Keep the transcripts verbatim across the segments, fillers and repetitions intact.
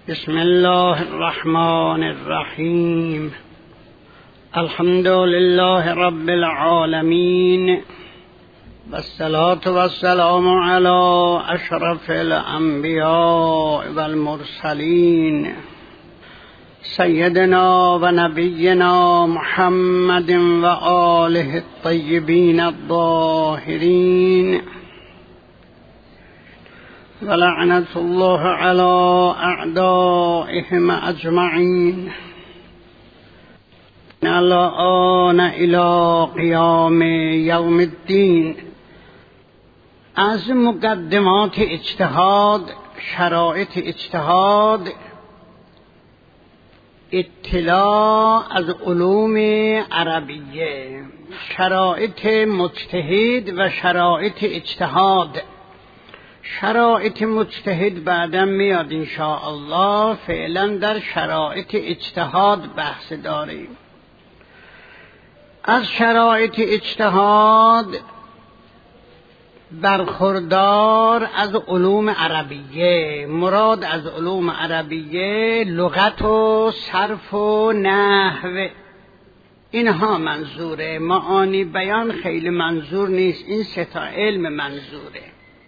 بسم الله الرحمن الرحیم. الحمد لله رب العالمین والصلاة والسلام علی اشرف الانبیاء والمرسلین سیدنا و نبینا محمد و آله الطیبین الطاهرین ولعنة الله على أعدائهم أجمعين. الآن إلى قيام يوم الدين. از مقدمات اجتهاد، شرایط اجتهاد، اطلاع از علوم عربیه، شرایط مجتهد و شرایط اجتهاد. شرایط مجتهد بعدا میاد انشاءالله. فعلا در شرایط اجتهاد بحث داریم. از شرایط اجتهاد برخوردار از علوم عربیه. مراد از علوم عربیه لغت و صرف و نحو، اینها منظوره. معانی بیان خیلی منظور نیست، این سه تا علم منظوره.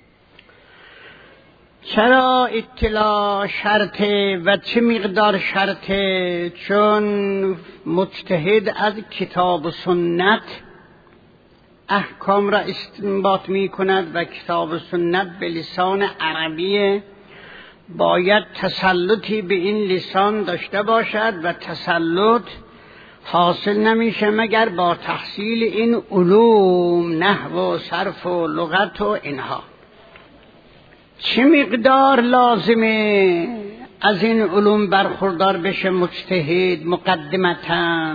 چرا اطلاع شرطه و چه مقدار شرطه؟ چون مجتهد از کتاب و سنت احکام را استنباط می کند و کتاب و سنت به لسان عربیه. باید تسلطی به این لسان داشته باشد و تسلط حاصل نمیشه مگر با تحصیل این علوم، نحو و صرف و لغت و اینها. چه مقدار لازمه از این علوم برخوردار بشه مجتهد؟ مقدمتاً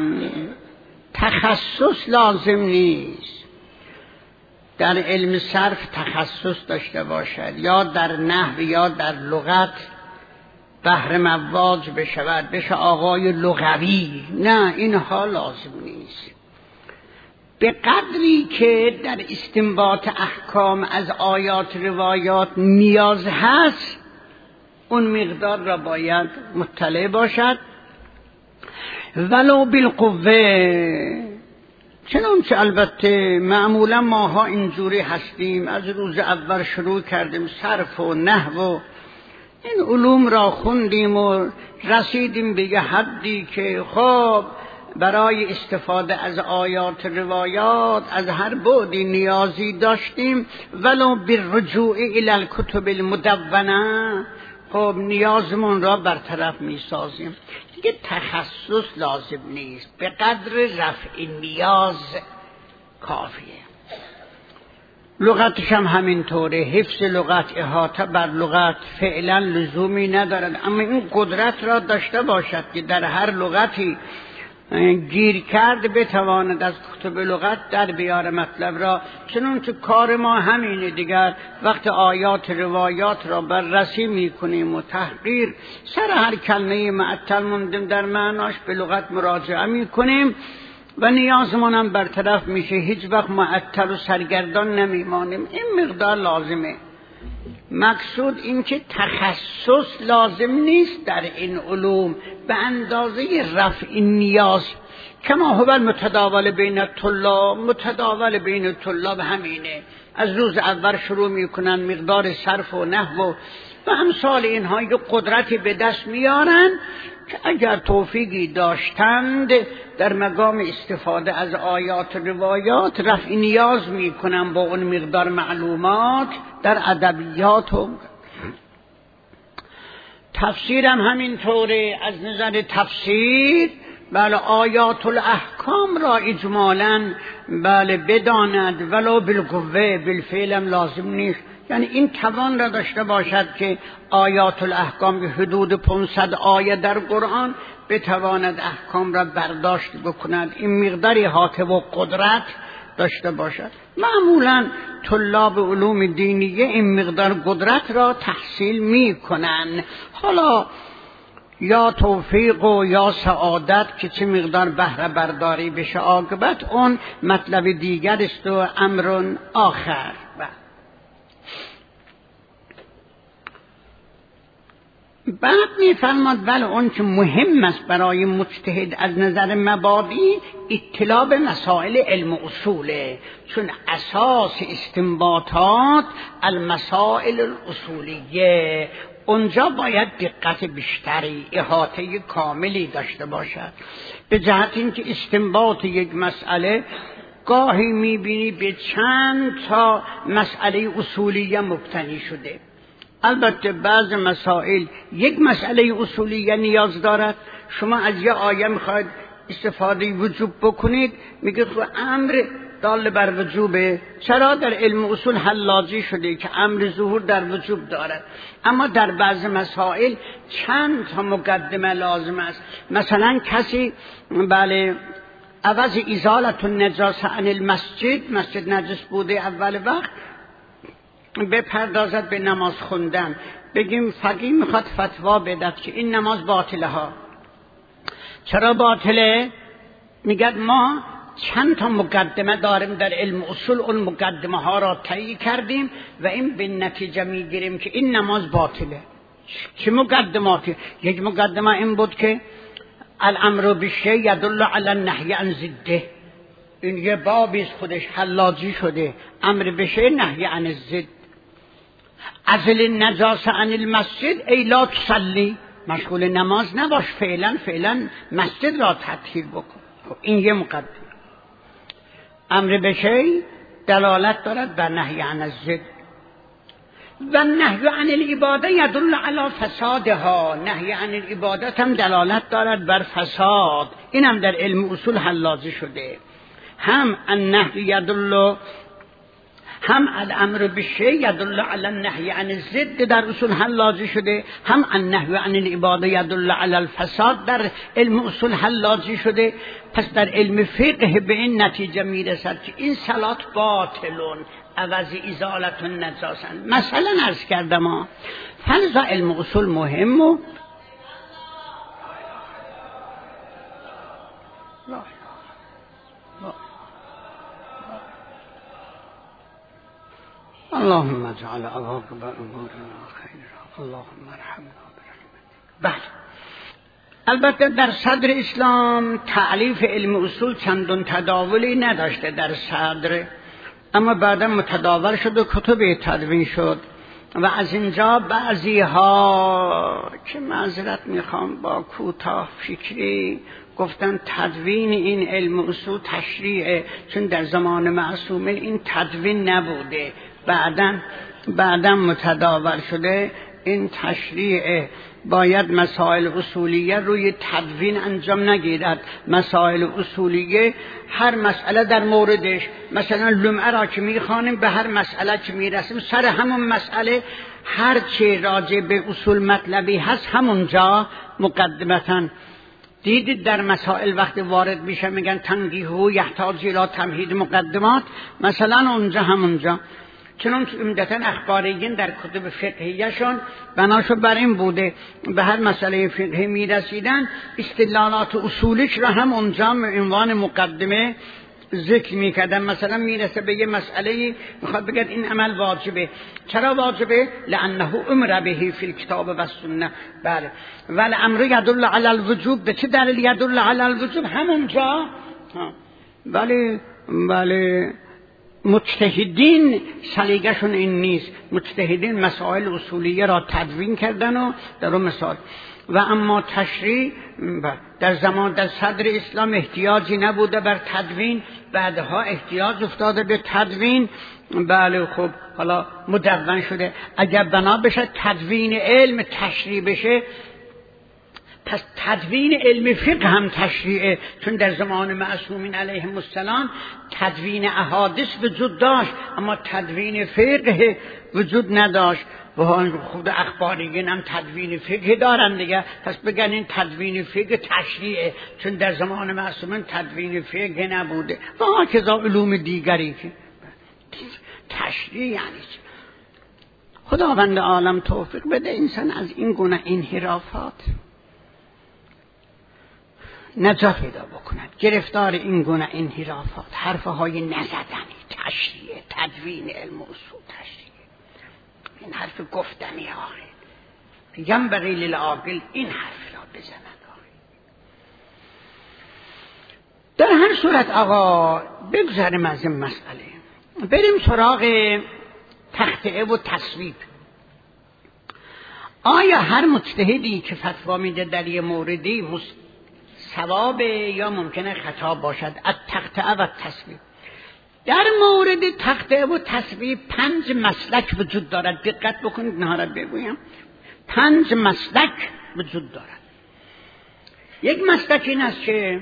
تخصص لازم نیست. در علم صرف تخصص داشته باشد، یا در نحو یا در لغت بحر مواج بشود، بشه آقای لغوی. نه، اینها لازم نیست. به قدری که در استنباط احکام از آیات روایات نیاز هست، اون مقدار را باید مطلع باشد. ولو بالقوه. چنانچه البته معمولا ماها اینجوری هستیم، از روز اول شروع کردیم صرف و نحو و این علوم را خوندیم و رسیدیم به یه حدی که خب برای استفاده از آیات روایات از هر بعدی نیازی داشتیم. ولو بالرجوع الی الکتب المدونه، خب نیازمون را برطرف می سازیم. دیگه تخصص لازم نیست، به قدر رفع نیاز کافیه. لغتش هم همینطوره. حفظ لغت، احاطه بر لغت فعلا لزومی ندارد، اما این قدرت را داشته باشد که در هر لغتی گیر کرد بتواند از کتب لغت در بیار مطلب را. چنانچه کار ما همینه دیگر. وقت آیات روایات را بررسی میکنیم و تحقیر سر هر کلمه معطل موندیم در معناش به لغت مراجعه میکنیم و نیازمون هم برطرف میشه. هیچ وقت معطل و سرگردان نمیمانیم. این مقدار لازمه. مقصود این که تخصص لازم نیست در این علوم به اندازه رفع نیاز. کما هو المتداول بین الطلاب، متداول بین الطلاب همینه. از روز اول شروع میکنن مقدار صرف و نحو و امثال اینها یه قدرتی به دست میارن که اگر توفیقی داشتند در مقام استفاده از آیات روایات رفع نیاز میکنن با اون مقدار معلومات در ادبیات و تفسیر هم همینطوره. از نظر تفسیر بله آیات الاحکام را اجمالاً بله بداند، ولو بالقوه، بالفعل هم لازم نیست. یعنی این توان را داشته باشد که آیات الاحکام به حدود پانصد آیه در قرآن بتواند احکام را برداشت بکند. این مقداری حاطه و قدرت داشته باشد. معمولا طلاب علوم دینیه این مقدار قدرت را تحصیل می کنن. حالا یا توفیق و یا سعادت که چه مقدار بهره برداری بشه عاقبت، اون مطلب دیگر است و امر آخر. بعد میفرماد ولی اون که مهم است برای مجتهد از نظر مبادی اطلاع به مسائل علم و اصوله، چون اساس استنباطات المسائل الاصولیه، اونجا باید دقت بیشتری، احاطه کاملی داشته باشد، به جهت اینکه استنباط یک مسئله گاهی میبینی به چند تا مسئله اصولیه مبتنی شده. البته بعض مسائل یک مسئله اصولیه نیاز دارد. شما از یه آیه میخواید استفاده وجوب بکنید، میگه خب امر دال بر وجوبه، چرا در علم اصول حلاجی شده که امر ظهور در وجوب دارد، اما در بعض مسائل چند تا مقدمه لازم است. مثلا کسی بله عوض ازالت النجاسه عن المسجد، مسجد نجس بوده اول وقت، بپردازد به نماز خوندن، بگیم فقیه میخواد فتوا بدهد که این نماز باطله ها. چرا باطله؟ میگد ما چند تا مقدمه داریم در علم اصول، اون مقدمه ها را طی کردیم و این به نتیجه میگیریم که این نماز باطله. چه مقدماتی؟ یک مقدمه این بود که الامر بالشیء یدل علی النهی عن ضده، این یه بابی خودش حلاجی شده، امر بشه نهی عن الضد. ازل النجاسه عن المسجد ای لا تصلی، مشغول نماز نباش، فعلا فعلا مسجد را تطهیر بکن. این یه مقدمه. امر بشه دلالت دارد بر نهی عن الضد و نهی عن العباده یدل علی فسادها، نهی عن العبادت هم دلالت دارد بر فساد، این هم در علم اصول حلاجی شده. هم النهی یدل، هم الامر بالشیء یدل علی النهی عن الضد در اصول حلاجی شده، هم النهی عن العباده یدل علی الفساد در علم اصول حلاجی شده. پس در علم فقه به این نتیجه میرسد که این صلات باطلون عوض ازالت النجاسه. مثلا عرض کردم ها فرض علم اصول مهم و اللهم اجعل عواقب امورنا خیرا اللهم ارحمنا برحمتك. بله، البته در صدر اسلام تعلیف علم اصول چندان تداولی نداشته در صدر، اما بعدا متداول شد و کتب تدوین شد و از اینجا بعضی ها که معذرت میخوام با کوتاه فکری گفتن تدوین این علم اصول تشریعه، چون در زمان معصومین این تدوین نبوده، بعداً بعداً متداول شده. این تشریع باید مسائل اصولیه روی تدوین انجام نگیرد. مسائل اصولیه هر مسئله در موردش، مثلا لمعه را که میخوانیم به هر مسئله که میرسیم سر همون مسئله هر چه راجع به اصول مطلبی هست همونجا مقدمتاً. دیدید در مسائل وقتی وارد میشه میگن تنقیح و یحتاج الی تمهید مقدمات، مثلا اونجا همونجا. چنانچه عمدتاً اخباریین در کتب فقهیشون بناشو بر این بوده به هر مسئله فقهی میرسیدن استدلالات اصولیش را هم اونجا عنوان مقدمه ذکر میکردن. مثلا میرسه به یه مسئله میخواد بگه این عمل واجبه. چرا واجبه؟ لانه امر به فی الکتاب و السنه. بله، ولی امر یدل علی الوجوب، به چه دلیل یدل علی الوجوب؟ همونجا. ولی بله مجتهدین سلیقه‌شون این نیست، مجتهدین مسائل اصولیه را تدوین کردن و در اون مثال. و اما تشریع در زمان در صدر اسلام احتیاجی نبوده بر تدوین، بعدها احتیاج افتاده به تدوین. بله خب حالا مدون شده. اگر بنا بشه تدوین علم تشریع بشه، پس تدوین علم فقه هم تشریعه، چون در زمان معصومین علیهم السلام تدوین احادیث وجود داشت اما تدوین فقه وجود نداشت. و خود اخباریین هم تدوین فقه دارن دیگه، پس بگن این تدوین فقه تشریعه، چون در زمان معصومین تدوین فقه نبوده. و هاکذا علوم دیگری که تشریع یعنی چه؟ خداوند عالم توفیق بده انسان از این گونه انحرافات نجات پیدا بکند، گرفتار این گونه انحرافات، حرفه های نزدنی، تشریع، تدوین علم اصول تشریع، این حرف گفتنی ها ینبغی للعاقل این حرف را بزند. در هر صورت آقا بگذاریم از این مسئله، بریم سراغ تخطئه و تصویب. آیا هر مجتهدی که فتوا میده در یه موردی صواب یا ممکنه خطا باشد؟ از تخطئه و تصویب. در مورد تخطئه و تصویب پنج مسلک وجود دارد. دقت بکنید اینها را بگویم. پنج مسلک وجود دارد. یک مسلک این است که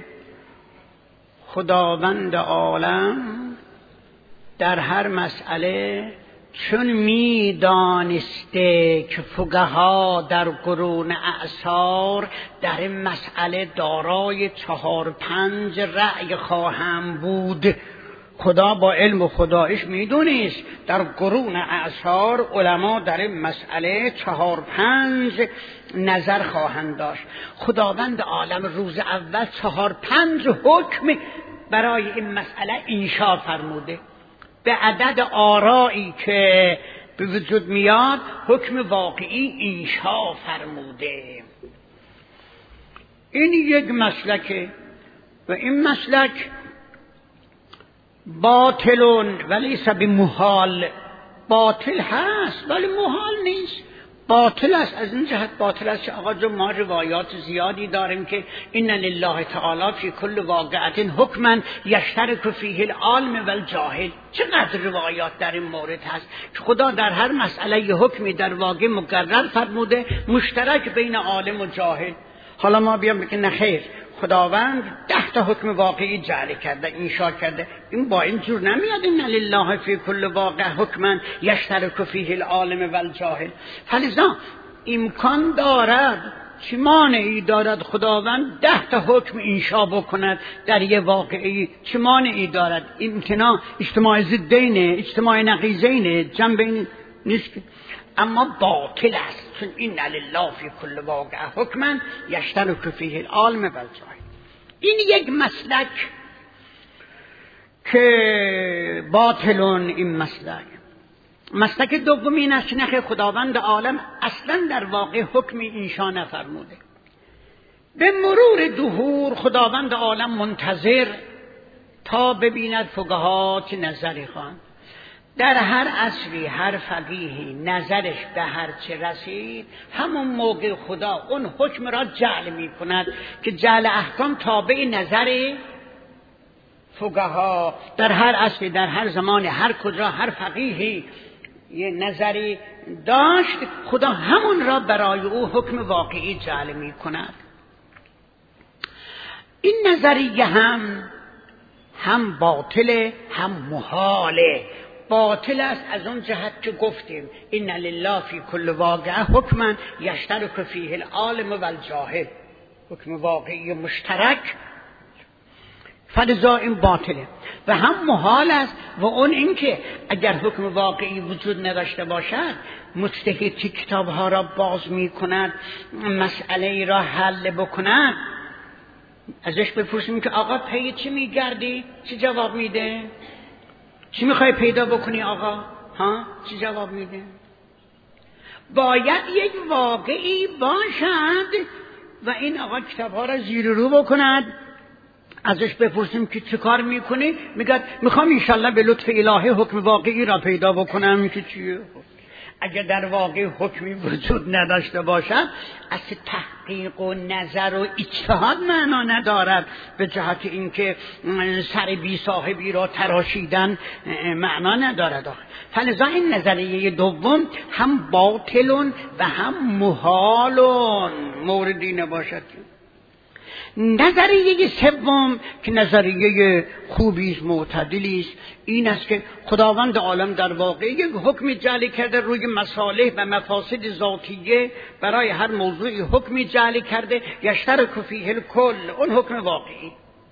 خداوند عالم در هر مسئله چون می دانسته که فقها در قرون اعصار در این مسئله دارای چهار پنج رأی خواهم بود، خدا با علم و خدایش می دونست در قرون اعصار علما در این مسئله چهار پنج نظر خواهند داشت. خداوند عالم روز اول چهار پنج حکم برای این مسئله انشا فرموده. به عدد آرایی که به وجود میاد حکم واقعی انشا فرموده. این یک مسلکه و این مسلک باطلون ولیس بمحال. باطل هست ولی محال نیست، باطل است. از این جهت باطل است که آقا جو ما روایات زیادی داریم که ان لله تعالی فی کل واقعه حکما یشترک فیه العالم والجاهل. چقدر روایات در این مورد هست که خدا در هر مسئله ی حکمی در واقع مقرر فرموده مشترک بین عالم و جاهل. حالا ما بیام بگیم نه خیر، خداوند ده تا حکم واقعی جعل کرده، انشا کرده. این با این جور نمیاد ان لله فی کل واقع حکما یشترک فیه العالم والجاهل. فلذا امکان دارد، چه مانعی دارد خداوند ده تا حکم انشا بکند در یه واقعی؟ چه مانعی دارد؟ امتناع اجتماع ضدین، اجتماع نقیضین، جنبین نیست. اما باطل است، چون این لله فی کل واقع حکما یشترک فیه العالم والجاهل. این یک مسلک که باطلون. این مسلک مسلک دوم این است که خداوند عالم اصلا در واقع حکمی انشا نفرموده. به مرور دهور خداوند عالم منتظر تا ببیند فقها چه نظری خواهند. در هر عصری هر فقیهی نظرش به هر چه رسید همون موقع خدا اون حکم را جعل می کند که جعل احکام تابع نظر فقها. در هر عصری در هر زمان هر کجا هر فقیهی یه نظری داشت خدا همون را برای او حکم واقعی جعل می کند. این نظریه هم هم باطله هم محاله. باطل است از اون جهت که گفتیم ان لله فی کل واقع حکما یشترک فیه العالم والجاهل، حکم واقعی مشترک. فلذا این باطله. و هم محال است و اون اینکه اگر حکم واقعی وجود نداشته باشد مجتهد که کتابها را باز می کند مسئله را حل بکند ازش بپرسیم که آقا پی چی میگردی؟ چی جواب میده؟ چی میخوای پیدا بکنی آقا؟ ها؟ چی جواب میده؟ باید یک واقعی باشد و این آقا کتابها را زیر رو بکند. ازش بپرسیم که چه کار میکنی؟ میگه میخوام انشالله به لطف الهی حکم واقعی را پیدا بکنم. که چیه؟ اگر در واقع حکمی وجود نداشته باشد از تحقیق و نظر و اجتهاد معنا ندارد، به جهت اینکه سر بی صاحبی را تراشیدن معنا ندارد. فلذا این نظریه دوم هم باطلون و هم محالون موردی نباشد. نظریه سوم که نظریه خوبی است، معتدلی است، این است که خداوند عالم در واقع یک حکمی جعل کرده روی مصالح و مفاسد ذاتیه. برای هر موضوعی حکمی جعل کرده یشترک فیه الکل، اون حکم واقعی.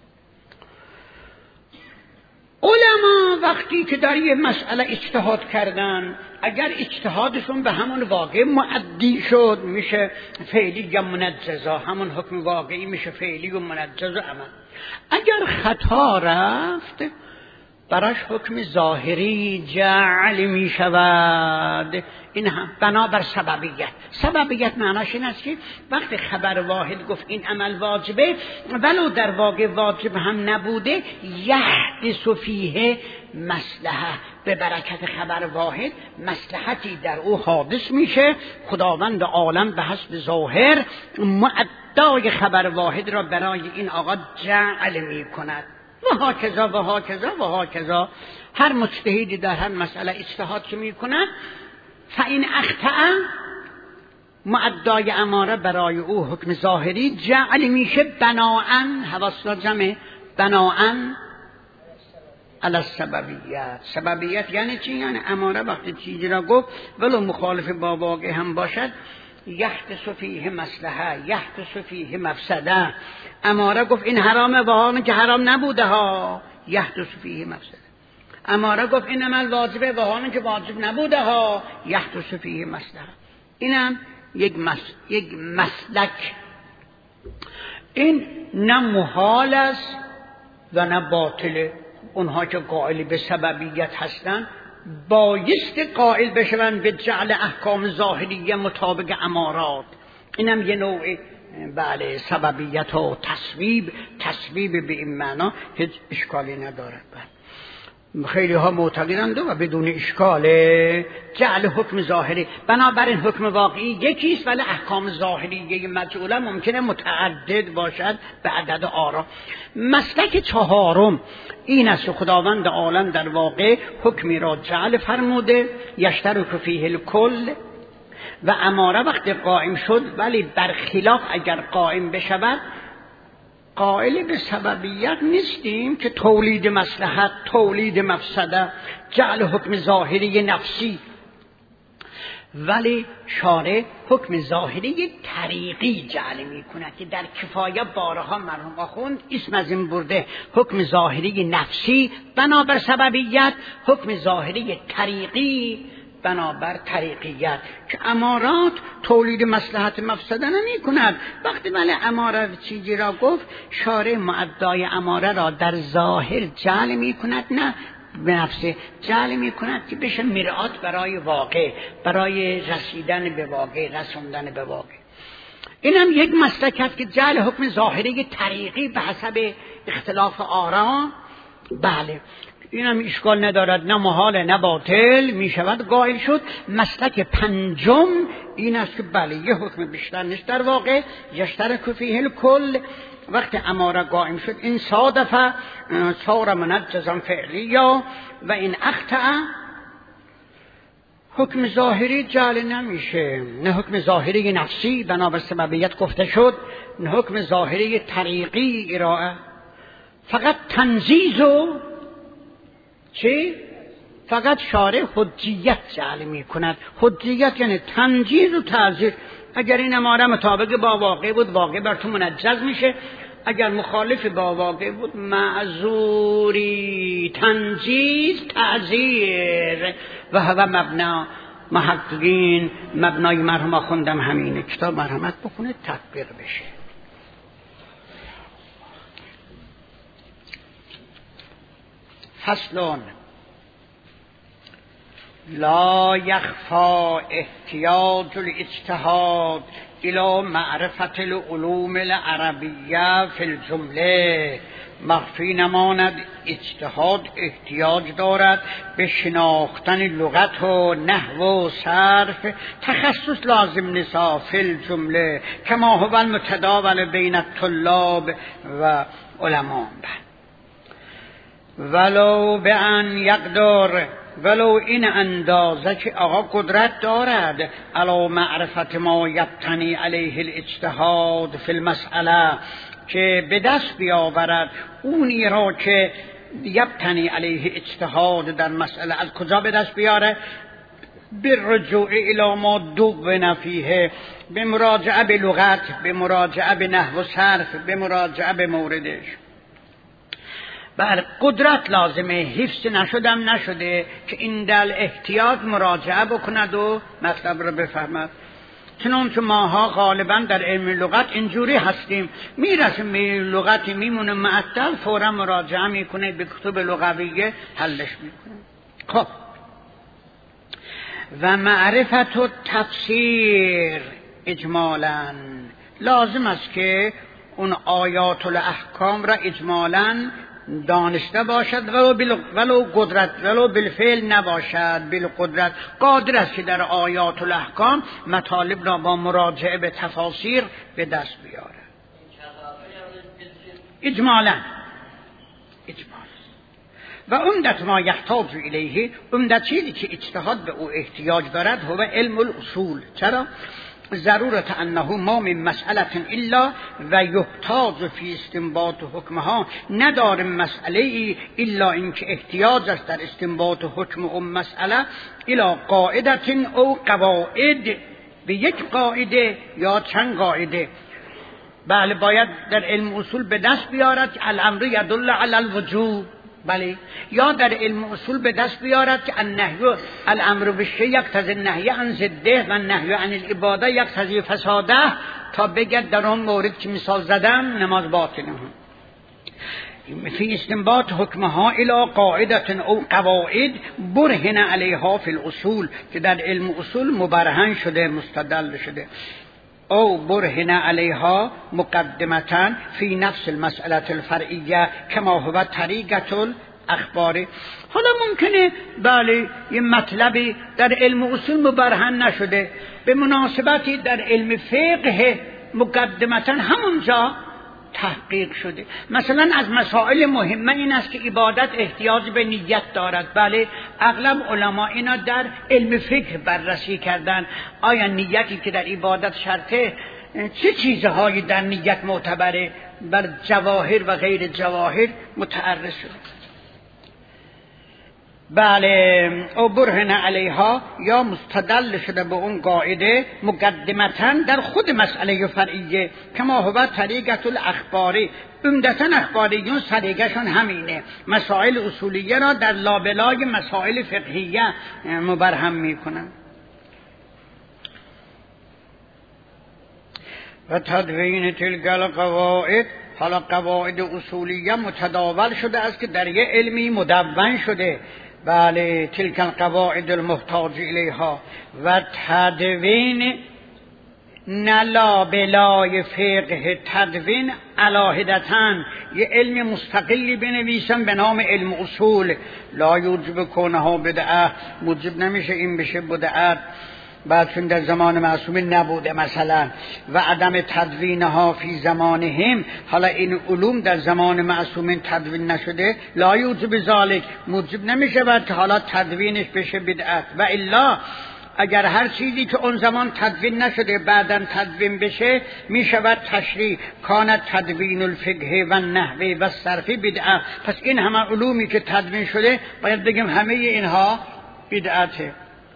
علما وقتی که در یه مسئله اجتهاد کردن اگر اجتهادشون به همون واقع مؤدی شد میشه فعلی یا منجزا، همون حکم واقعی میشه فعلی و منجز و عمل. اگر خطا رفت براش حکم ظاهری جعل می شود. این هم بنابر سببیت. سببیت معناش این است که وقتی خبر واحد گفت این عمل واجبه ولو در واقع واجب هم نبوده، یحدث فیه مصلحه، به برکت خبر واحد مصلحتی در او حادث میشه. خداوند عالم به حسب ظاهر معدای خبر واحد را برای این آقا جعل می کند. و هاکذا و هاکذا و هاکذا. هر مجتهدی در هر مسئله اجتهاد که می کند، فإن اخطأ معدای اماره برای او حکم ظاهری جعل میشه بناءً، حواسنا جمع بناءً علی السببیت. سببیت یعنی چی؟ یعنی اماره وقتی چیزی را گفت ولو مخالف با واقع هم باشد، یحدث فیه مصلحه، یحدث فیه مفسده. اماره گفت این حرامه و حالا که حرام نبوده ها، یحدث فیه مفسده. اماره گفت این عمل واجبه و حالا که واجب نبوده ها، یحدث فیه مصلحه. اینم یک مس... یک مسلک. این نه محال است و نه باطله. اونها که قائل به سببیت هستند بایست قائل بشوند به جعل احکام ظاهریه مطابق امارات. اینم یه نوع بله سببیت و تصویب. تصویب به این معنا هیچ اشکالی ندارد. خیلی ها معتقدند و بدون اشکاله جعل حکم ظاهری. بنابراین حکم واقعی یکیست ولی احکام ظاهریه مجعوله ممکنه متعدد باشد به عدد آرا. مسلک چهارم این است خداوند عالم در واقع حکمی را جعل فرموده، یشترک فیه الکل، و اماره وقتی قائم شد ولی برخلاف اگر قائم بشود قائل به سببیت نیستیم که تولید مصلحت، تولید مفسده، جعل حکم ظاهری نفسی، ولی شارع حکم ظاهری طریقی جعل می کند که در کفایه بارها مرحوم آخوند اسم از این برده. حکم ظاهری نفسی بنابر سببیت، حکم ظاهری طریقی بنابر طریقیت، که امارات تولید مصلحت مفسده نمی کند. وقتی ولی اماره چیزی را گفت شارع معدای اماره را در ظاهر جعل می کند، نه به نفسه جعل می کند که بشه مرآت برای واقع، برای رسیدن به واقع، رسوندن به واقع. اینم یک مسلک است که جعل حکم ظاهری طریقی به حسب اختلاف آرا بله اینم اشکال ندارد، نه محال نه باطل می شود قائل شد. مسلک پنجم این است که بله یه حکم بیشتر نیست در واقع، یشترک فیه الکل. وقتی اماره قائم شد این صادفه صار منجزا فعلیا و این اخطأ حکم ظاهری جعل نمیشه، نه حکم ظاهری نفسی بنابر سببیت گفته شد، نه حکم ظاهری طریقی ارائه. فقط تنزیز و چی؟ فقط شارع حجیت جعل می کند. حجیت یعنی تنجیز و تعزیر. اگر این اماره مطابق با واقع بود واقع بر تو منجز میشه، اگر مخالف با واقع بود معذوری. تنجیز تعزیر و هوا مبنا. محققین مبنای مرحوم خوندم همینه، کتاب مرحمت بکنه تطبیق بشه. فصلون لا یخفا احتیاج الاجتهاد الى معرفت العلوم العربیه فی الجمله. مخفی نماند اجتهاد احتیاج دارد به شناختن لغت و نحو و صرف، تخصص لازم نسا فی الجمله کما هو المتداول بین الطلاب و علما. ولو به ان یقدر، ولو این اندازه که آقا قدرت دارد علی معرفت ما یبتنی علیه الاجتهاد فی المسئله، که به دست بیاورد اونی را که یبتنی علیه اجتهاد در مسئله. از کجا به دست بیاره؟ بالرجوع الی ما دوب نفیه، به مراجعه به لغت، به مراجعه به نحو و صرف، به مراجعه به موردش. بر قدرت لازمه، حفظ نشدم نشده که این دل احتیاط مراجعه بکند و مطلب رو بفهمد. چنانچه ماها غالبا در علم لغت اینجوری هستیم، میرسیم به لغتی میمونه معطل، فورا مراجعه میکنه به کتب لغویه حلش میکنه. خب و معرفت و تفسیر اجمالاً لازم است که اون آیات الاحکام را اجمالاً دانسته باشد، ولو بل... ولو قدرت ولو بالفعل نباشد، بالقدرت قادر است که در آیات الاحکام مطالب را با مراجعه به تفاسیر به دست بیاره. اجمالاً اجمالاً و عمدت ما یحتاج الیه، عمدت چیزی که اجتهاد به او احتیاج دارد هو علم الاصول. چرا؟ ضرورت انه ما من مسئله الا و یحتاج فی استنباط حکمها، نداریم مسئله ای الا اینکه احتیاج است در استنباط حکم اون مسئله الی قاعدت او قواعد، به یک قاعده یا چند قاعده. بله باید در علم اصول به دست بیارد که الامر یدل علی الوجوب، بله، یا در علم اصول به دست بیارد که النهی الامر بالشیء یقتضی النهی عن ضده و النهی عن العباده یقتضی فساده، تا بگه در اون مورد که مثال زدم نماز باطله. فی استنباط حکمها الی قاعده او قواعد برهن علیها فی الاصول، که در علم اصول مبرهن شده مستدل شده، او برهن علیها مقدمتا فی نفس المسئله الفرعیه کما هو طریقه الاخبار. حالا ممکنه بله یه مطلبی در علم اصول مبرهن نشده، به مناسبتی در علم فقه مقدمتا همونجا تحقیق شده. مثلا از مسائل مهمه این است که عبادت احتیاج به نیت دارد. بله اغلب علما اینا در علم فقه بررسی کردن، آیا نیتی که در عبادت شرطه، چه چیزهایی در نیت معتبره، بر جواهر و غیر جواهر متعرض شده. بله او برهن علیها یا مستدل شده به اون قاعده مقدمتا در خود مسئله فرعیه کما هو طریقه الاخباری. عمدتا اخباریون طریقشون همینه، مسائل اصولیه را در لابلای مسائل فقهیه مبرهم میکنن. و تدوین تلک القواعد، حالا قواعد اصولیه متداول شده است که در یه علمی مدون شده. بله تلک القواعد المحتاج الیها و تدوین نلا بلای فقه، تدوین علاهدتن یه علم مستقلی بنویسن به نام علم اصول، لا یوجب کونها بدعه، موجب نمیشه این بشه بدعت، بعد چون در زمان معصومین نبوده مثلا، و عدم تدوینها فی زمانهم، حالا این علوم در زمان معصومین تدوین نشده، لا یوجب ذالک، موجب نمیشه بعد که حالا تدوینش بشه بدعت. و الا اگر هر چیزی که اون زمان تدوین نشده بعداً تدوین بشه میشود تشریع، کانت تدوین الفقه و النحو و الصرف بدعه. پس این همه علومی که تدوین شده باید بگیم همه اینها بدعته.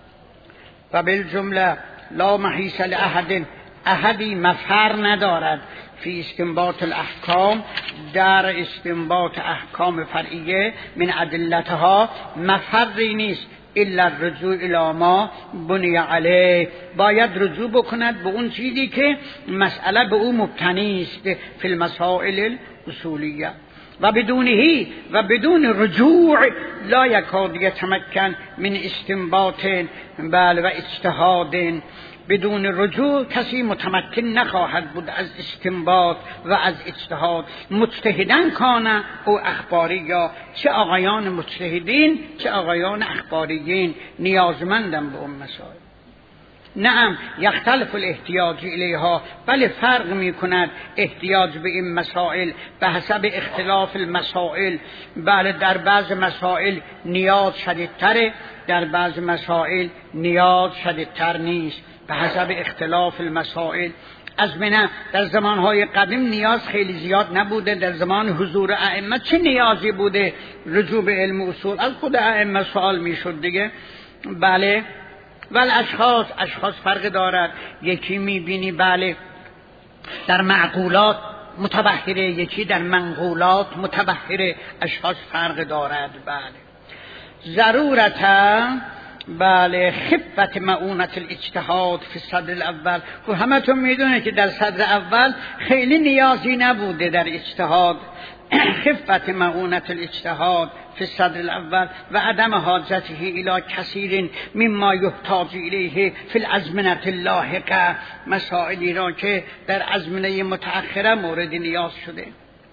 و بالجمله لا محیص لاحد، احدی مفر ندارد فی استنباط الاحکام، در استنباط احکام فرعیه من ادلتها مفری نیست الا الرجوع الی ما بنی علیه، باید رجوع بکند به اون چیزی که مسئله به او مبتنی است فی المسائل الاصولیه. و بدونه و بدون رجوع لا یکاد یتمکن من استنباط بل و اجتهاد، بدون رجوع کسی متمکن نخواهد بود از استنباط و از اجتهاد. مجتهدن کانه او اخباری، یا چه آقایان مجتهدین چه آقایان اخباریین نیازمندن به اون مسائل. نعم یختلف الاحتیاج الیها، بله فرق می کند احتیاج به این مسائل به حسب اختلاف المسائل. بله در بعض مسائل نیاز شدیدتره، در بعض مسائل نیاز شدیدتر نیست، به حسب اختلاف المسائل. از منه در زمانهای قدیم نیاز خیلی زیاد نبوده، در زمان حضور ائمه چه نیازی بوده رجوع به علم اصول؟ از خود ائمه سوال می شد دیگه. بله ولی اشخاص اشخاص فرق دارد، یکی میبینی بله در معقولات متبحره، یکی در منقولات متبحره، اشخاص فرق دارد. بله ضرورتا بله خفت معونت الاجتهاد فی صدر الاول. و همه تون میدونه که در صدر اول خیلی نیازی نبوده در اجتهاد. خفت معونت الاجتهاد فی صدر الاول و عدم حاجته الی کثیر مما یحتاج الیه فی الازمنه اللاحقه، مسائلی را که در ازمنه متأخره مورد نیاز شده.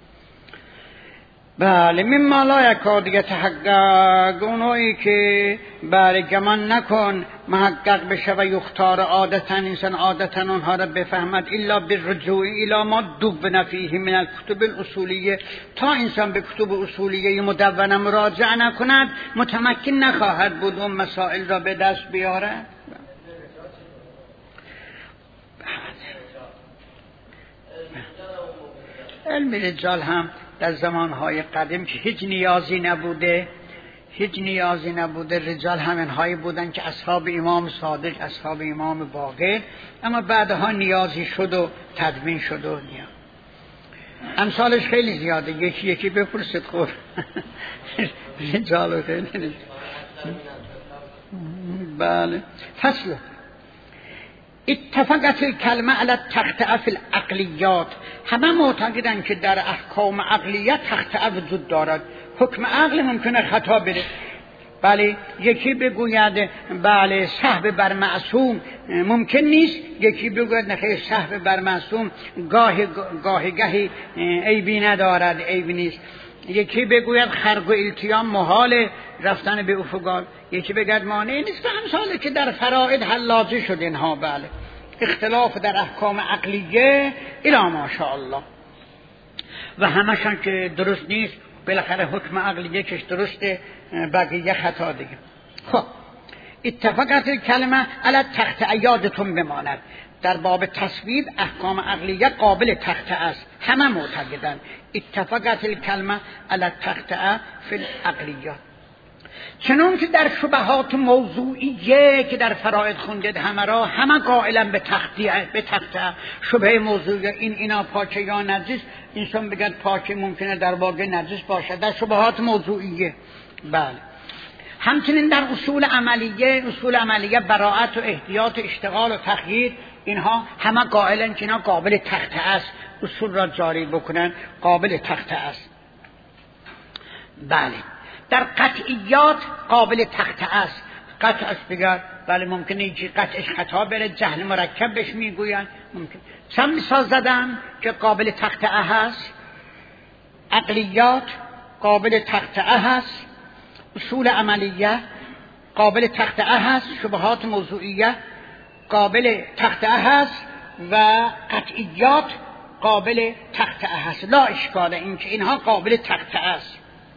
بله مما لا یکاد یتحقق، اونایی که بله گمان نکن محقق بشه و یختار عادتا، انسان عادتا اونها را بفهمد الا بالرجوع الی ما دون فیه من الکتب الاصولیه، تا انسان به کتب اصولیه مدونه مراجعه نکند متمکن نخواهد بود اون مسائل را به دست بیارد. علم رجال هم در زمانهای قدیم که هیچ نیازی نبوده، هیچ نیازی نبوده، رجال همینهایی بودن که اصحاب امام صادق، اصحاب امام باقر، اما بعدها نیازی شد و تدوین شد و نیاز. امثالش خیلی زیاده، یکی یکی بپرسید خور. رجال خیلی. بله. فصل اتفقت الکلمه علی التخطئه فی الاقلیات، همه معتقدن که در احکام عقلیت تخطئه وجود دارد. حکم عقل ممکنه خطا بره. بله یکی بگوید بله سهو بر معصوم ممکن نیست، یکی بگوید نه سهو بر معصوم گاهی گاهی گاهی عیبی ندارد، عیبی نیست. یکی بگوید خرق و التیام محال رفتن به افقال، یکی بگوید مانع نیست. همساله که در فرائض حلاجه شد اینها. بله اختلاف در احکام عقلیه الی ماشاءالله و همشان که درست نیست، بالاخره حکم عقلیه کش درسته بقیه خطا دیگه. خب اتفاقات کلمه علی تخطئه یادتون بماند، در باب تصویب احکام عقلیه قابل تخطئه است، همه معتقدن. اتفاقات الکلمه علی تخطئه فی العقلیات، چنون که در شبهات موضوعیه که در فرائض خوندید همه را، همه قائلا به تخطئه، به تخطئه. شبه موضوعیه این اینا پاکه یا نجس، انسان بگد پاکه ممکنه در واقع نجس باشه، در شبهات موضوعیه. بله همچنین در اصول عملیه، اصول عملیه براءت و احتیاط و اشتغال و تخییر، اینها همه قائلن که اینا قابل تخطئه است، اصول را جاری بکنن قابل تخطئه است. بله در قطعیات قابل تخطئه است. قطعش بگرد بله ممکنه یکی قطعش خطا بره، جهل مرکب بهش میگوین ممکن. چند مثال زدم که قابل تخطئه هست. عقلیات قابل تخطئه هست، اصول عملیه قابل تخطئه هست، شبهات موضوعیه قابل تخطئه هست و قطعیات قابل تخطئه هست. لا اشکال این که اینها قابل تخطئه است.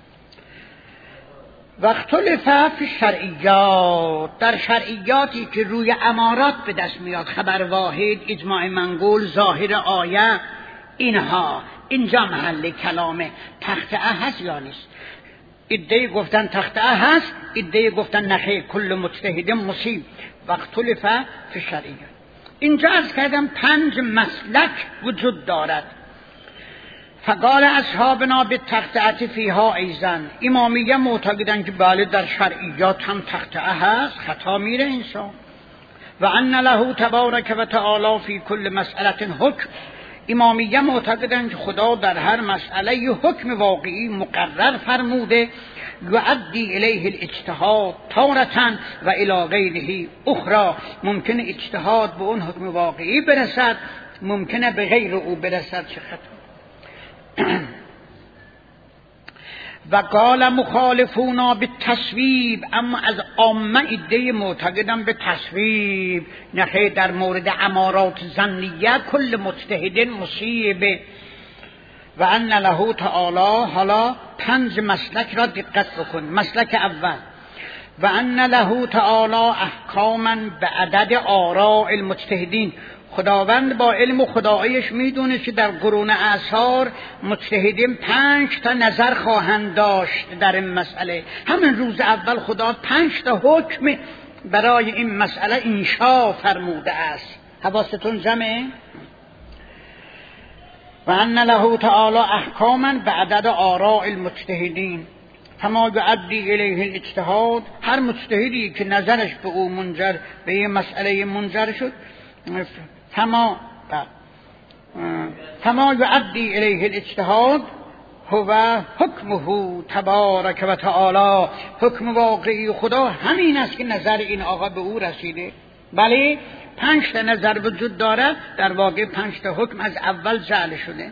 و اختلف فی شرعیات، در شرعیاتی که روی امارات به دست میاد، خبر واحد، اجماع منقول، ظاهر آیه، اینها اینجا محل کلام تخطئه هست یا نیست. ادعی گفتن تخطئه هست، ادعی گفتن نخیر کل مجتهد مصیب. و اختلف فی شرعیات، اینجا از کردم پنج مسلک وجود دارد. فقال اصحابنا بالتخطئه فیها ایضا، امامیه معتقدن که بله در شرعیات هم تخطئه هست، خطا میره انسان. و ان له تبارک و تعالی فی کل مسئله حکم، امامیه معتقدن که خدا در هر مسئله حکم واقعی مقرر فرموده، یؤدی الیه الاجتهاد تارة و الی غیره اخرى، ممکنه اجتهاد به اون حکم واقعی برسد، ممکنه به غیر او برسد. چه خطا. و قال مخالفونا به تصویب، اما از عامه ایده معتقدن به تصویب، نخیر در مورد امارات ظنیه کل مجتهد مصیب. و ان له تعالی، حالا پنج مسلک را دقت بکن. مسلک اول، و ان له تعالی احکاما به عدد آراء المجتهدین، خداوند با علم و خداییش میدونه که در قرون اعصار مجتهدین پنج تا نظر خواهند داشت در این مسئله. همین روز اول خدا پنج تا حکم برای این مسئله انشا فرموده است. حواستون جمعه؟ و ان له تعالی احکاما به عدد آراء المجتهدین، فما یعدی الیه الاجتهاد، هر مجتهدی که نظرش به او منجر به یه مسئله منجر شد، فما فما یعدی الیه الاجتهاد هو حکمه تبارک و تعالی، حکم واقعی خدا همین است که نظر این آقا به او رسیده. بله پنج تا نظر وجود دارد، در واقع پنج تا حکم از اول جعل شده.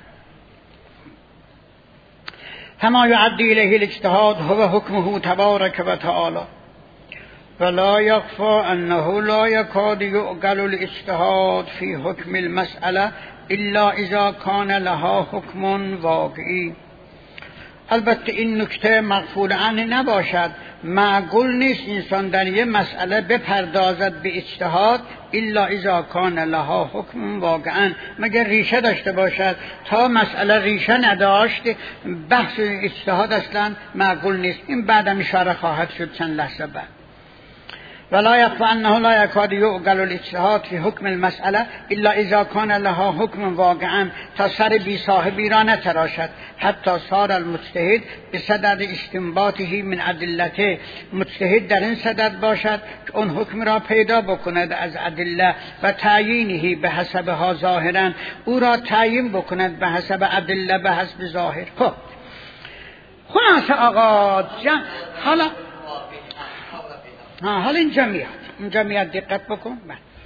فما یعدی الیه الاجتهاد هو حکمه تبارک و تعالی ولا یخفی انه لا یکاد یعقل الاجتهاد فی حکم المسئله الا اذا کان لها حکم واقعی. البته این نکته مغفول عنه نباشد، معقول نیست انسان در یه مسئله بپردازد به اجتهاد الا اذا کان لها حکم واقعا، مگر ریشه داشته باشد. تا مسئله ریشه نداشت بحث اجتهاد اصلا معقول نیست. این بعدم اشاره خواهد شد چند لحظه بعد. ولا یخفی انه لا یکاد یعقل الاجتهاد فی حکم المسئله الا اذا کان لها حکم واقعا، تا سر بی صاحبی را نتراشد. حتی صار المجتهد بصدد استنباطه من ادلته، مجتهد در این صدد باشد که اون حکم را پیدا بکند از ادله و تعیینه به حسبها ظاهرا، او را تعیین بکند به حسب ادله به حسب ظاهر. خب خلاصه آقا جان حالا ها حالا اینجا میاد اینجا میاد دقت بکن.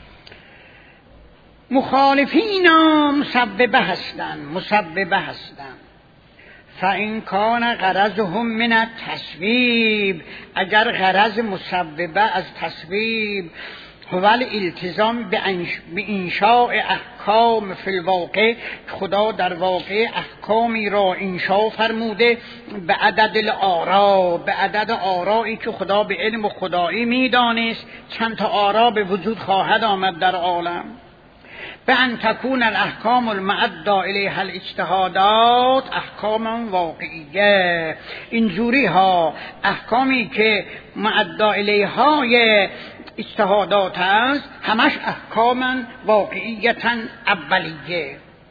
مخالفین مسببه هستن مسببه هستن فإن کان غرضهم من التصویب، اگر غرض مسببه از تصویب هو الالتزام به انشاء احکام فی الواقع، خدا در واقع احکامی را انشاء فرموده به عدد الآراء، به عدد آرایی که خدا به علم خدایی میدانست چند تا آرا به وجود خواهد آمد در عالم. به ان تکون الاحکام المعدى الیها الاجتهادات احکام واقعیه، اینجوری ها احکامی که معدى الیها اجتهادات است همش احکاما واقعیتا اولیه.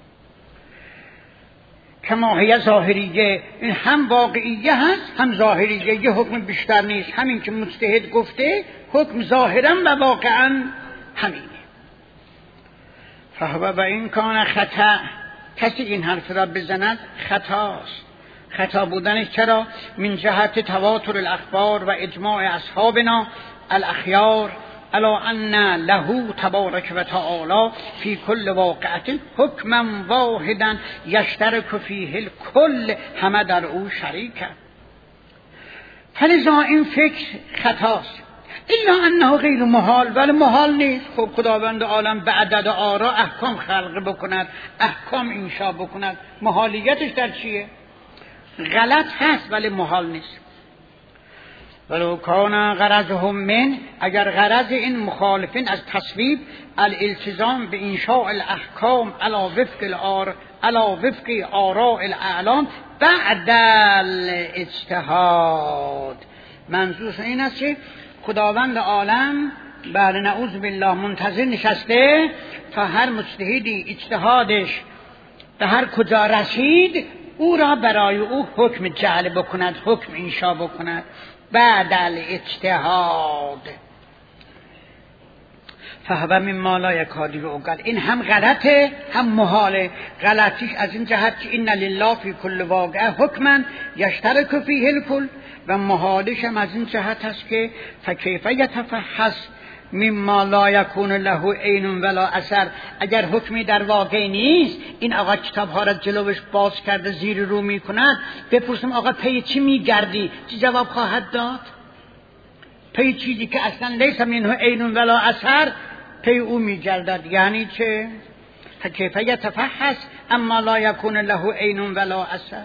کما هی ظاهریه، این هم واقعیه هست هم ظاهریه، یه حکم بیشتر نیست. همین که مجتهد گفته حکم ظاهرا و واقعا همینه. فهو و این کان خطا، کسی این حرف را بزند خطاست. خطا بودنش چرا؟ من جهت تواتر الاخبار و اجماع اصحابنا الاخیار الا ان له تبارک و تعالی فی کل واقعت حکما واحدا یشترک فیه الکل، همه در او شریکه. فلذا این فکر خطاست. الا انه غیر محال، ولی محال نیست. خب خداوند عالم به عدد آرا احکام خلق بکند، احکام انشا بکند، محالیتش در چیه؟ غلط هست ولی محال نیست. ولو کان غرضهم من، اگر غرض این مخالفین از تصویب الالتزام به انشاء الاحکام علی وفق الار علی وفق آراء الاعلام بعد الاجتهاد، منظور این است که خداوند عالم بله نعوذ بالله منتظر نشسته تا هر مجتهدی اجتهادش به هر کجا رسید او را برای او حکم جعل بکند، حکم انشا بکند بعد الاجتهاد. فهو مما لا یکاد یعقل، این هم غلطه هم محاله. غلطیش از این جهت که ان لله فی کل واقعه حکما یشترک فیه الکل، و محالش هم از این جهت است که فکیف یتفحص مما لا یکون له عین ولا اثر. اگر حکمی در واقع نیست، این آقا کتاب ها را جلوش باز کرده زیر رو می کند، بپرسیم آقا پی چی می گردی؟ چی جواب خواهد داد؟ پی چیزی که اصلا لیس منه عین ولا اثر پی او می گردد. یعنی چه؟ فکیف یتفحص اما لا یکون له عین ولا اثر.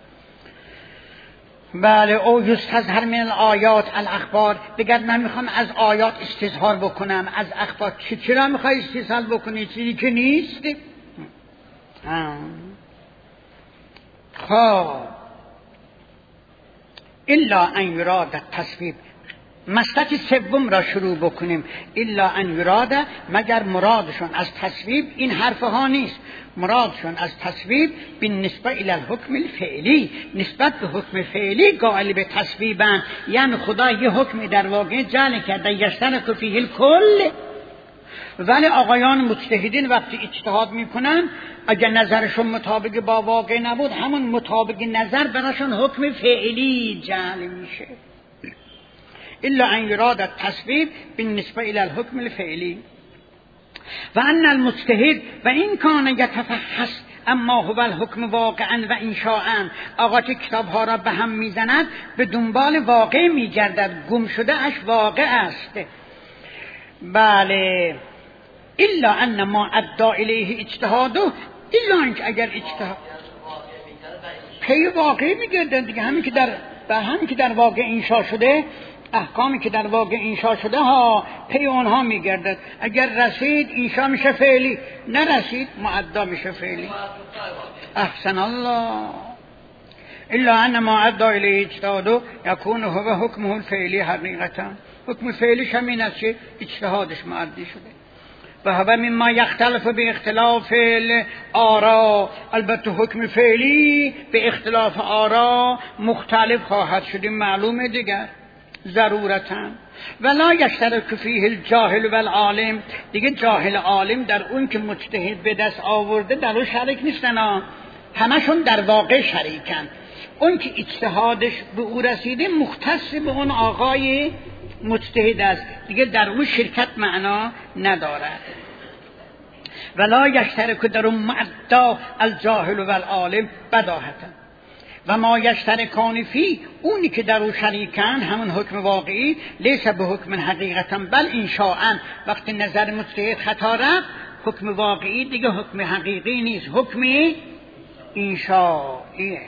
بله او یستظهر من الآیات الاخبار، بگرد من میخوام از آیات استظهار بکنم، از اخبار. چرا میخوای استظهار بکنی؟ چیزی که نیست. خب الا ان یراد التصویب، مسلک سوم را شروع بکنیم. الا ان یراد، مگر مرادشون از تصویب این حرف ها نیست، مرادشون از تصویب بالنسبه الی الحکم الفعلی، نسبت به حکم فعلی قائل به تصویبن، یعنی خدا یه حکمی در واقع جعل کرده یشترک فیه الکل. ولی آقایان مجتهدین وقتی اجتهاد میکنن اگر نظرشون مطابق با واقع نبود، همون مطابق نظر براشون حکم فعلی جعل میشه. الا ان یراد التصویب بالنسبه الی الحکم الفعلی و ان المجتهد و این کان یتفحص اما هو الحکم واقعا و انشاءا. آقا که کتاب ها را به هم میزند به دنبال واقع میگردد، گم شده اش واقع است. بله. الا ان ما ادعا الیه اجتهاده، الا اینکه اگر اجتهاد پی واقع میگردد دیگه، همین که در به همین که در واقع انشا شده، احکامی که در واقع انشا شده ها پی اونها میگردد. اگر رسید انشا میشه فعلی، نرسید معدا میشه فعلی. احسن الله. الا ان ما ادعا الیه اجتهاده یکون هو حکمه الفعلی حقیقتا. حکم فعلیش همین است که اجتهادش معدی شده. و هو مما یختلف به اختلاف آرا، البته حکم فعلی به اختلاف آرا مختلف خواهد شد، معلومه دیگر ضرورتا. ولا یشترک فیه الجاهل و العالم، دیگه جاهل عالم در اون که مجتهد به دست آورده در اون شریک نیستن، همشون در واقع شریکن. اون که اجتهادش به او رسیده مختص به اون آقای مجتهد است، دیگه در اون شرکت معنا ندارد. ولا یشترک در اون معدا الجاهل و العالم بداهتا و ما یشترکان فی، اونی که در اون شریکن همون حکم واقعی، لیس به حکم حقیقتا بل انشاء. وقتی نظر مجتهد خطا رفت، حکم واقعی دیگه حکم حقیقی نیست، حکم انشائیه.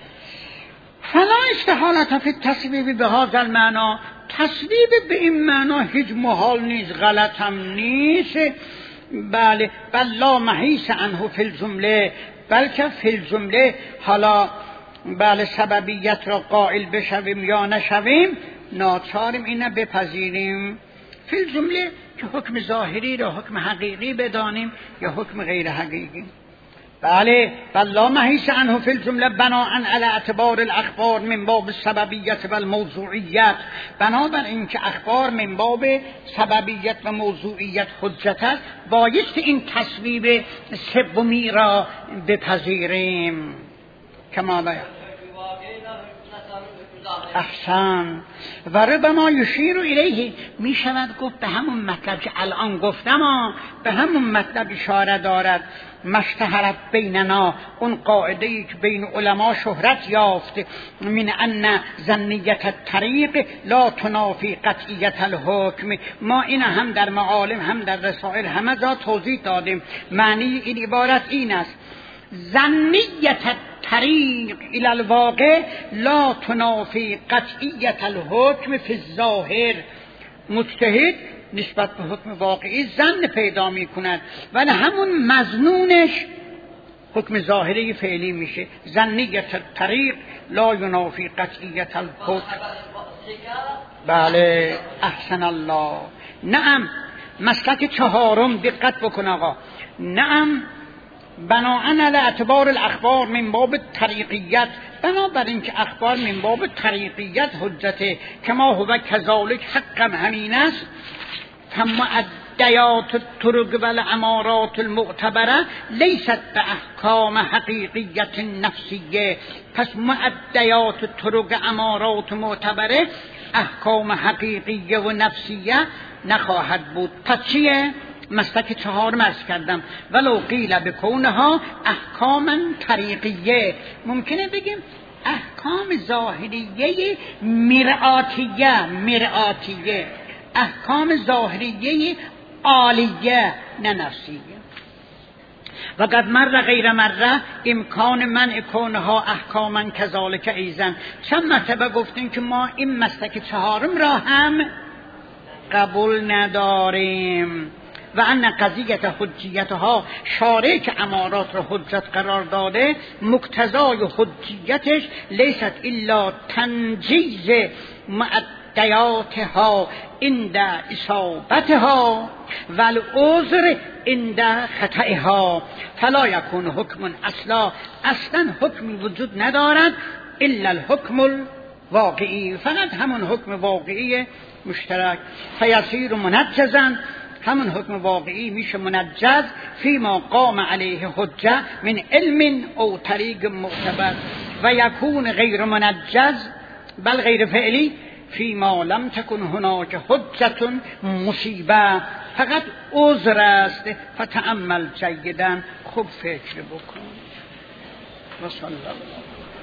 فلا استحالت فی التصویب به هذا المعنی، تصویب به این معنا هیچ محال نیست، غلط هم نیست. بله. بل لا محیص عنه فی الجمله، بلکه فی الجمله حالا بله سببیت را قائل بشویم یا نشویم ناچاریم اینه بپذیریم. فی الجمله که حکم ظاهری را حکم حقیقی بدانیم یا حکم غیر حقیقی. بله. بل لا محیص عنه فی الجمله بناء علی اعتبار الاخبار من باب السببیت و الموضوعیت، بنابر اینکه اخبار من باب سببیت و موضوعیت حجت است، بایست این تصویب سومی را بپذیریم. کما بیان احسن. و ربما یشیر الیه، می شود گفت به همون مطلب که الان گفتم، به همون مطلب اشاره دارد. مشتهرت بیننا، اون قاعده ای که بین علما شهرت یافت، من ان ظنیت الطریق لا تنافی قطعیت الحکم. ما این هم در معالم هم در رسائل همه جا توضیح دادیم. معنی این عبارت این است: ظنیت الطریق الی الواقع لا تنافی قطعیت الحکم فی الظاهر. مجتهد نسبت به حکم واقعی ظن پیدا می کند، ولی همون مظنونش حکم ظاهری فعلی میشه. ظنیت الطریق لا ینافی قطعیت الحکم. بله. احسن الله. نعم. مسلک چهارم دقت بکن آقا. نعم. بناء علی اعتبار الاخبار من باب طریقیت، بنابراین که اخبار من باب طریقیت حجته، کما هو کذالک حقا همین است. فمعدیات الطرق و الامارات المعتبره لیست به احکام حقیقیت نفسیه. پس معدیات الطرق امارات معتبره احکام حقیقیه و نفسیه نخواهد بود. پس چیه؟ مسلک چهارم عرض کردم. ولو قیل بکونها احکاما طریقیه، ممکنه بگیم احکام ظاهریه مرآتیه، مرآتیه احکام ظاهریه عالیه نه نفسیه. و قد مر غیر مره امکان منع کونها احکاما کذالک ایزن. چند مرتبه گفتیم که ما این مسلک چهارم را هم قبول نداریم. و ان قضیت حجیتها، شارع که امارات را حجت قرار داده، مقتضای حجیتش لیست الا تنجیز دیاتها عند اصابتها و العذر عند خطئها فلا یکون حکم اصلا، اصلا حکمی وجود ندارد الا الحکم الواقعی، فقط همون حکم واقعی مشترک. فیصیر منجزا، همون حکم واقعی میشه منجز فیما قام علیه حجه من علم او طریق معتبر، و یکون غیر منجز بل غیر فعلی فیما لم تکن هناک حجت مصیبه، فقط عذر است. فتأمل جیدا، خوب فکر بکن. و صلی الله